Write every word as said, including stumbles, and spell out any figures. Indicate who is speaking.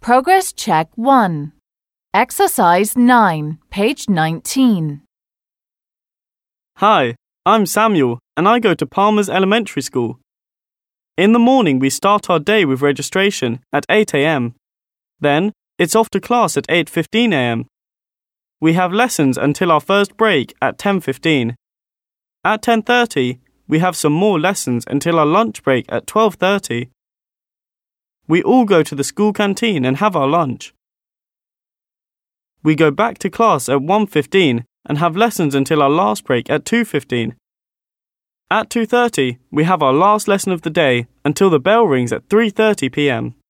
Speaker 1: Progress Check one. Exercise nine, page nineteen.
Speaker 2: Hi, I'm Samuel, and I go to Palmer's Elementary School. In the morning, we start our day with registration at eight a.m. Then, it's off to class at eight fifteen a.m. We have lessons until our first break at ten fifteen. At ten thirty, we have some more lessons until our lunch break at twelve thirty. We all go to the school canteen and have our lunch. We go back to class at one fifteen and have lessons until our last break at two fifteen. At two thirty, we have our last lesson of the day until the bell rings at three thirty p.m.